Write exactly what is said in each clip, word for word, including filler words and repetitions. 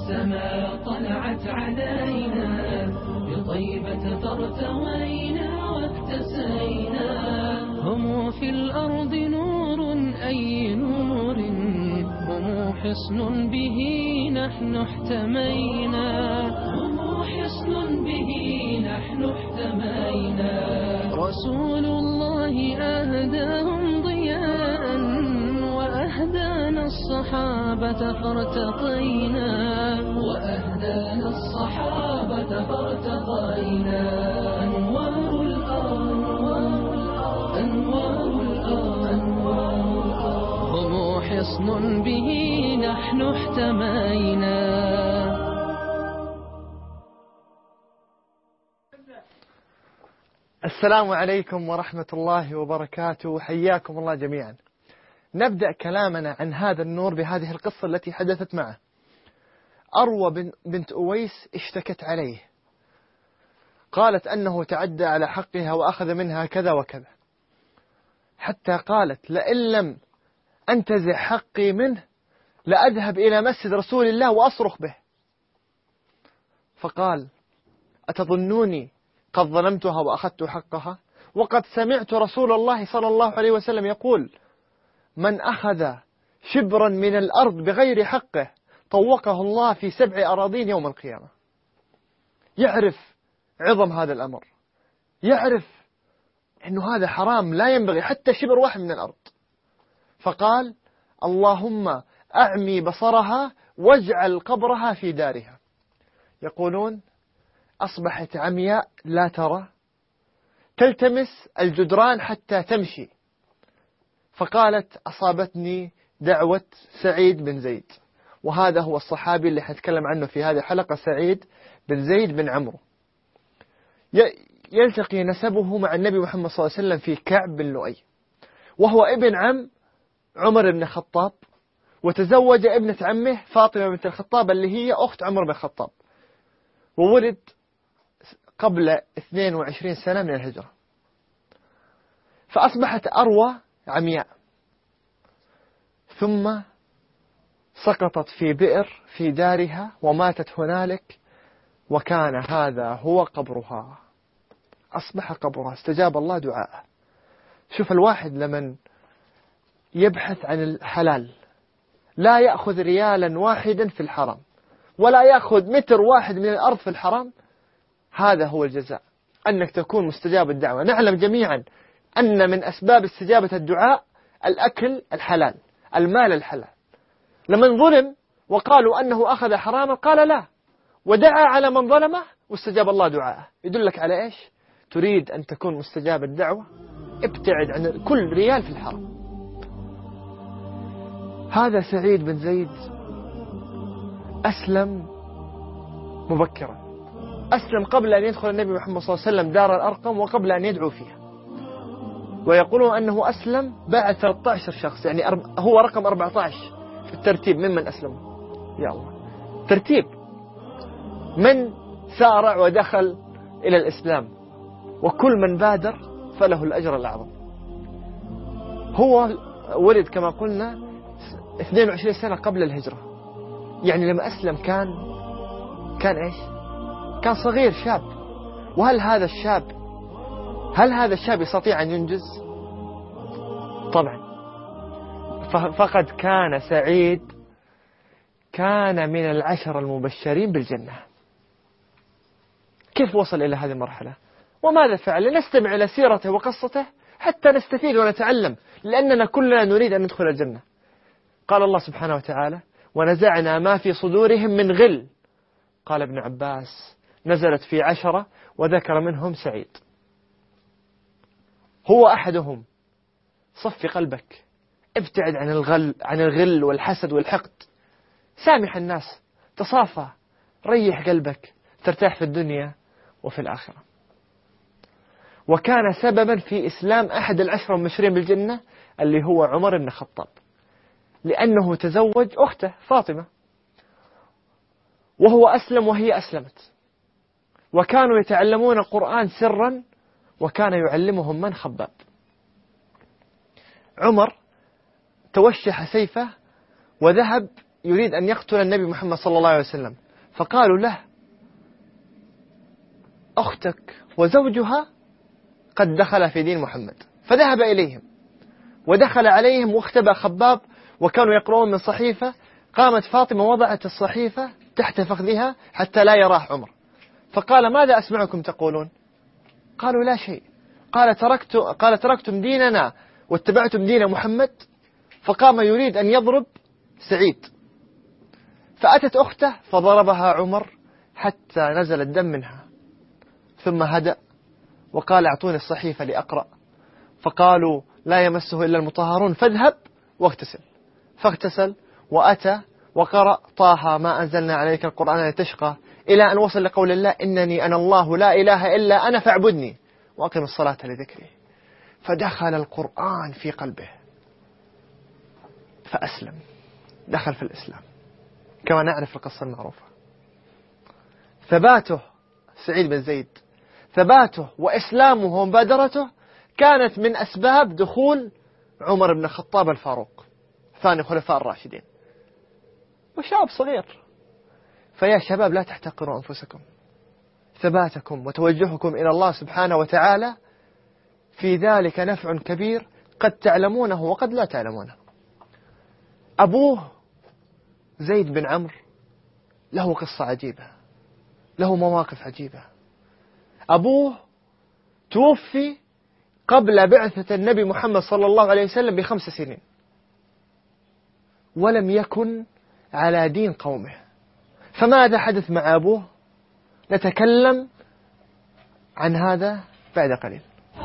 السماء طلعت علينا بطيبة فارتوينا واكتسينا. هم في الأرض نور أي نور، هم حصن به نحن احتمينا. هم حصن به نحن احتمينا. رسول الله أهداهم ضياء وأهدانا الصحابة فارتقينا. وأهدانا الصحابة فارتقينا. أنوار الأرض أنوار الأرض أنوار الأرض هم حصن به نحن احتمينا. السلام عليكم ورحمة الله وبركاته، حياكم الله جميعا. نبدأ كلامنا عن هذا النور بهذه القصة التي حدثت معه. أروى بنت أويس اشتكت عليه، قالت أنه تعدى على حقها وأخذ منها كذا وكذا، حتى قالت لئن لم أنتزع حقي منه لأذهب إلى مسجد رسول الله وأصرخ به. فقال أتظنوني قد ظلمتها وأخذت حقها؟ وقد سمعت رسول الله صلى الله عليه وسلم يقول من أخذ شبرا من الأرض بغير حقه طوقه الله في سبع أراضين يوم القيامة. يعرف عظم هذا الأمر، يعرف أنه هذا حرام لا ينبغي حتى شبر واحد من الأرض. فقال اللهم أعمي بصرها واجعل قبرها في دارها. يقولون أصبحت عمياء لا ترى، تلتمس الجدران حتى تمشي. فقالت أصابتني دعوة سعيد بن زيد، وهذا هو الصحابي اللي حنتكلم عنه في هذه الحلقة، سعيد بن زيد بن عمرو. يلتقي نسبه مع النبي محمد صلى الله عليه وسلم في كعب بن لؤي، وهو ابن عم عمر بن الخطاب، وتزوج ابنة عمه فاطمة بنت الخطاب اللي هي أخت عمر بن الخطاب، وولد قبل اثنين وعشرين سنة من الهجرة. فأصبحت أروى عمياء، ثم سقطت في بئر في دارها وماتت هنالك، وكان هذا هو قبرها. أصبح قبرها، استجاب الله دعاءه. شوف الواحد لمن يبحث عن الحلال لا يأخذ ريالا واحدا في الحرام، ولا يأخذ متر واحد من الأرض في الحرام، هذا هو الجزاء، أنك تكون مستجاب الدعوة. نعلم جميعا أن من أسباب استجابة الدعاء الأكل الحلال، المال الحلال. لمن ظلم وقالوا أنه أخذ حراما قال لا، ودعا على من ظلمه واستجاب الله دعاءه. يدلك على إيش؟ تريد أن تكون مستجاب الدعوة، ابتعد عن كل ريال في الحرام. هذا سعيد بن زيد أسلم مبكرا، أسلم قبل أن يدخل النبي محمد صلى الله عليه وسلم دار الأرقم وقبل أن يدعو فيها. ويقولون أنه أسلم بعد ثلاثة عشر شخص، يعني هو رقم أربعة عشر في الترتيب ممن أسلموا. يا الله، ترتيب من سارع ودخل إلى الإسلام، وكل من بادر فله الأجر الأعظم. هو ولد كما قلنا اثنين وعشرين سنة قبل الهجرة، يعني لما أسلم كان كان إيش؟ كان صغير، شاب. وهل هذا الشاب هل هذا الشاب يستطيع أن ينجز؟ طبعا. فقد كان سعيد كان من العشر المبشرين بالجنة. كيف وصل إلى هذه المرحلة؟ وماذا فعل؟ لنستمع إلى سيرته وقصته حتى نستفيد ونتعلم، لأننا كلنا نريد أن ندخل الجنة. قال الله سبحانه وتعالى ونزعنا ما في صدورهم من غل. قال ابن عباس نزلت في عشرة وذكر منهم سعيد. هو أحدهم. صفي قلبك، ابتعد عن الغل عن الغل والحسد والحقد، سامح الناس، تصافى، ريح قلبك، ترتاح في الدنيا وفي الآخرة. وكان سببا في إسلام أحد العشرة المبشرين بالجنة اللي هو عمر بن الخطاب، لأنه تزوج أخته فاطمة، وهو أسلم وهي أسلمت، وكانوا يتعلمون القرآن سرا، وكان يعلمهم من؟ خباب. عمر توشح سيفه وذهب يريد أن يقتل النبي محمد صلى الله عليه وسلم، فقالوا له أختك وزوجها قد دخل في دين محمد، فذهب إليهم ودخل عليهم واختبأ خباب، وكانوا يقرؤون من صحيفة. قامت فاطمة وضعت الصحيفة تحت فخذها حتى لا يراه عمر، فقال ماذا أسمعكم تقولون؟ قالوا لا شيء. قال تركت قال تركتم ديننا واتبعتم دين محمد. فقام يريد أن يضرب سعيد، فأتت أخته فضربها عمر حتى نزل الدم منها، ثم هدأ وقال اعطوني الصحيفة لأقرأ. فقالوا لا يمسه إلا المطهرون، فاذهب واغتسل. فاغتسل وأتى وقرأ طه ما أنزلنا عليك القرآن لتشقى، إلى أن وصل لقول الله إنني أنا الله لا إله إلا أنا فاعبدني وأقم الصلاة لذكري. فدخل القرآن في قلبه فأسلم، دخل في الإسلام كما نعرف القصة المعروفة. ثباته سعيد بن زيد، ثباته وإسلامه ومبادرته كانت من أسباب دخول عمر بن الخطاب الفاروق ثاني خلفاء الراشدين، وشاب صغير. فيا شباب لا تحتقروا أنفسكم، ثباتكم وتوجهكم إلى الله سبحانه وتعالى في ذلك نفع كبير قد تعلمونه وقد لا تعلمونه. أبوه زيد بن عمرو له قصة عجيبة، له مواقف عجيبة. أبوه توفي قبل بعثة النبي محمد صلى الله عليه وسلم بخمس سنين، ولم يكن على دين قومه. فماذا حدث مع أبوه؟ نتكلم عن هذا بعد قليل.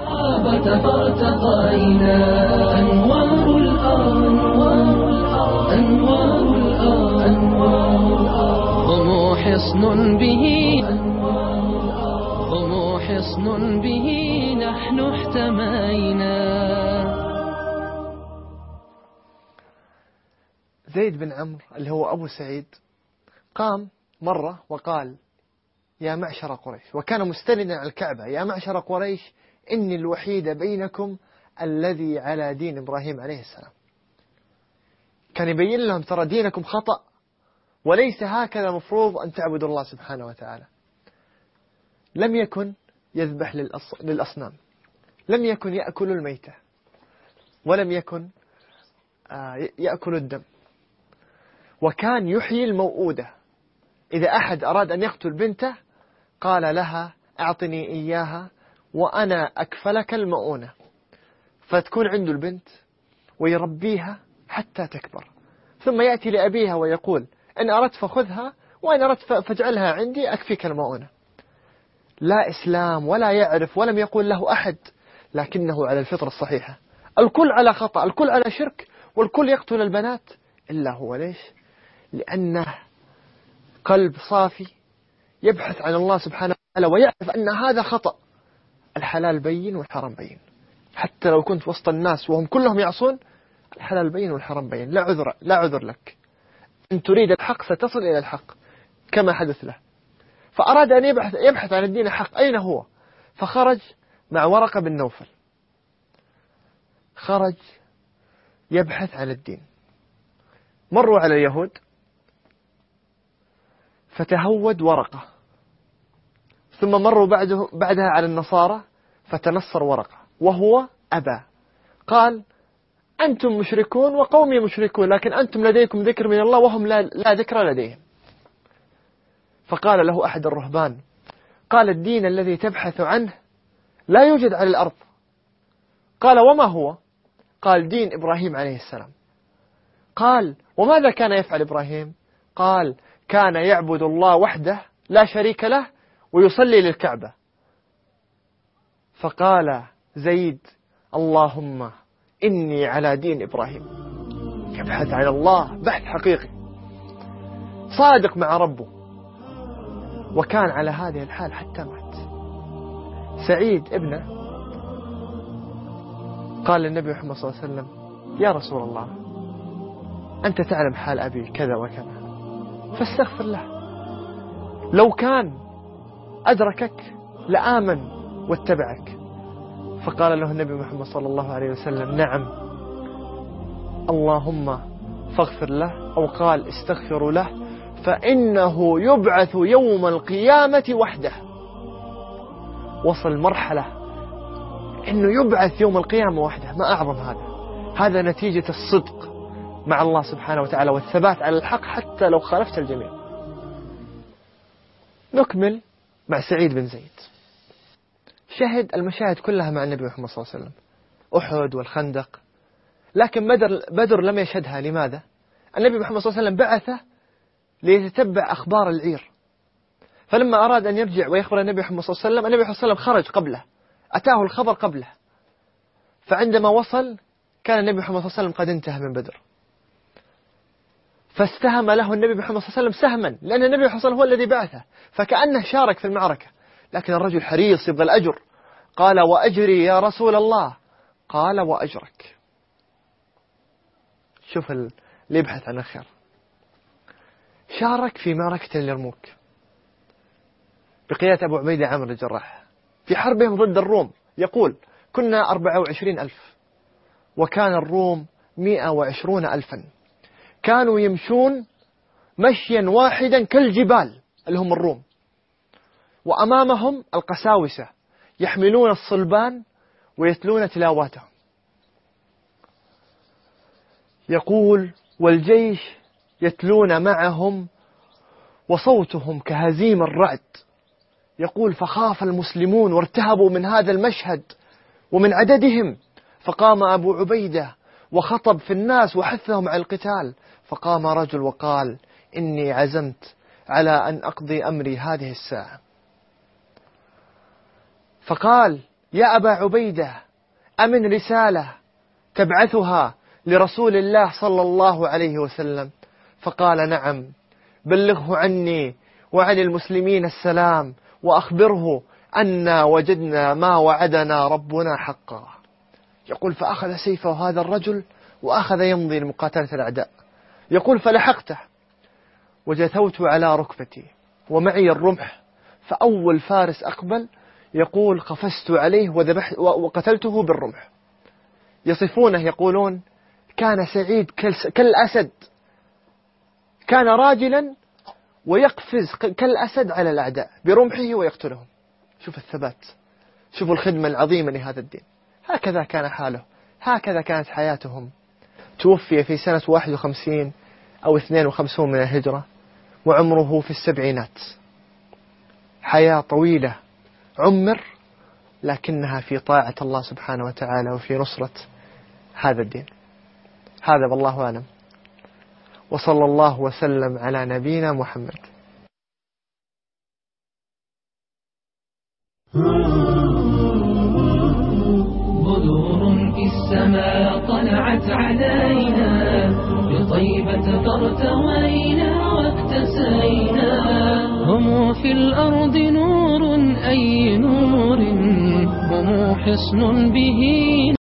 هم حصن به هم حصن به نحن احتمينا. زيد بن عمرو اللي هو أبو سعيد قام مرة وقال يا معشر قريش، وكان مستندا على الكعبة، يا معشر قريش إني الوحيد بينكم الذي على دين إبراهيم عليه السلام. كان يبين لهم ترى دينكم خطأ، وليس هكذا مفروض أن تعبدوا الله سبحانه وتعالى. لم يكن يذبح للأصنام، لم يكن يأكل الميتة، ولم يكن يأكل الدم، وكان يحيي الموؤودة. إذا أحد أراد أن يقتل بنته قال لها أعطني إياها وأنا أكفلك المؤونة، فتكون عنده البنت ويربيها حتى تكبر، ثم يأتي لأبيها ويقول إن أردت فخذها وإن أردت فاجعلها عندي أكفيك المؤونة. لا إسلام ولا يعرف ولم يقول له أحد، لكنه على الفطرة الصحيحة. الكل على خطأ، الكل على شرك، والكل يقتل البنات إلا هو. ليش؟ لأنه قلب صافي يبحث عن الله سبحانه وتعالى ويعرف أن هذا خطأ. الحلال بين والحرام بين، حتى لو كنت وسط الناس وهم كلهم يعصون، الحلال بين والحرام بين، لا عذر لا عذر لك. إن تريد الحق ستصل إلى الحق كما حدث له. فأراد أن يبحث, يبحث عن الدين الحق أين هو، فخرج مع ورقة بن نوفل، خرج يبحث عن الدين. مروا على اليهود فتهود ورقة، ثم مروا بعده بعدها على النصارى فتنصر ورقة، وهو أبى. قال أنتم مشركون وقومي مشركون، لكن أنتم لديكم ذكر من الله وهم لا, لا ذكر لديهم. فقال له أحد الرهبان، قال الدين الذي تبحث عنه لا يوجد على الأرض. قال وما هو؟ قال دين إبراهيم عليه السلام. قال وماذا كان يفعل إبراهيم؟ قال كان يعبد الله وحده لا شريك له ويصلي للكعبة. فقال زيد اللهم إني على دين إبراهيم، يبحث عن الله بحث حقيقي صادق مع ربه، وكان على هذه الحال حتى مات. سعيد ابنه قال للنبي محمد صلى الله عليه وسلم يا رسول الله أنت تعلم حال أبي كذا وكذا فاستغفر له، لو كان أدركك لآمن واتبعك. فقال له النبي محمد صلى الله عليه وسلم نعم اللهم فاغفر له، أو قال استغفروا له فإنه يبعث يوم القيامة وحده. وصل مرحلة إنه يبعث يوم القيامة وحده، ما أعظم هذا. هذا نتيجة الصدق مع الله سبحانه وتعالى والثبات على الحق حتى لو خالفت الجميع. نكمل مع سعيد بن زيد. شهد المشاهد كلها مع النبي محمد صلى الله عليه وسلم، أحد والخندق، لكن بدر, بدر لم يشهدها. لماذا؟ النبي محمد صلى الله عليه وسلم بعثه ليتتبع أخبار العير، فلما أراد أن يرجع ويخبر النبي محمد صلى الله عليه وسلم، النبي صلى الله عليه وسلم خرج قبله، أتاه الخبر قبله، فعندما وصل كان النبي محمد صلى الله عليه وسلم قد انتهى من بدر، فاستهم له النبي محمد صلى الله عليه وسلم سهما، لأن النبي محمد صلى الله عليه وسلم هو الذي بعثه، فكأنه شارك في المعركة. لكن الرجل حريص يبغى الأجر، قال وأجري يا رسول الله، قال وأجرك. شوف اللي يبحث عن الخير. شارك في معركة اليرموك بقيادة أبو عبيدة عامر الجراح في حربهم ضد الروم. يقول كنا أربعة وعشرين ألف وكان الروم مئة وعشرون ألفا، كانوا يمشون مشيا واحدا كالجبال اللي هم الروم، وأمامهم القساوسة يحملون الصلبان ويتلون تلاواتهم. يقول والجيش يتلون معهم وصوتهم كهزيم الرعد. يقول فخاف المسلمون وارتهبوا من هذا المشهد ومن عددهم، فقام أبو عبيدة وخطب في الناس وحثهم على القتال. فقام رجل وقال إني عزمت على أن أقضي أمري هذه الساعة. فقال يا أبا عبيدة أمن رسالة تبعثها لرسول الله صلى الله عليه وسلم؟ فقال نعم، بلغه عني وعن المسلمين السلام، وأخبره أنا وجدنا ما وعدنا ربنا حقا. يقول فأخذ سيفه هذا الرجل وأخذ يمضي لمقاتلة الأعداء. يقول فلحقته وجثوت على ركبتي ومعي الرمح، فأول فارس أقبل يقول قفزت عليه وذبحت وقتلته بالرمح. يصفونه يقولون كان سعيد كالأسد، كان راجلا ويقفز كالأسد على الأعداء برمحه ويقتلهم. شوف الثبات، شوفوا الخدمة العظيمة لهذا الدين. هكذا كان حاله، هكذا كانت حياتهم. توفي في سنة واحد وخمسين أو اثنين وخمسون من الهجرة وعمره في السبعينات. حياة طويلة عمر، لكنها في طاعة الله سبحانه وتعالى وفي نصرة هذا الدين. هذا والله أعلم، وصلى الله وسلم على نبينا محمد. بدور في السماء طلعت علينا، بطيبة فارتوينا واكتسينا. هم في الأرض نور أي نور، هم حصن به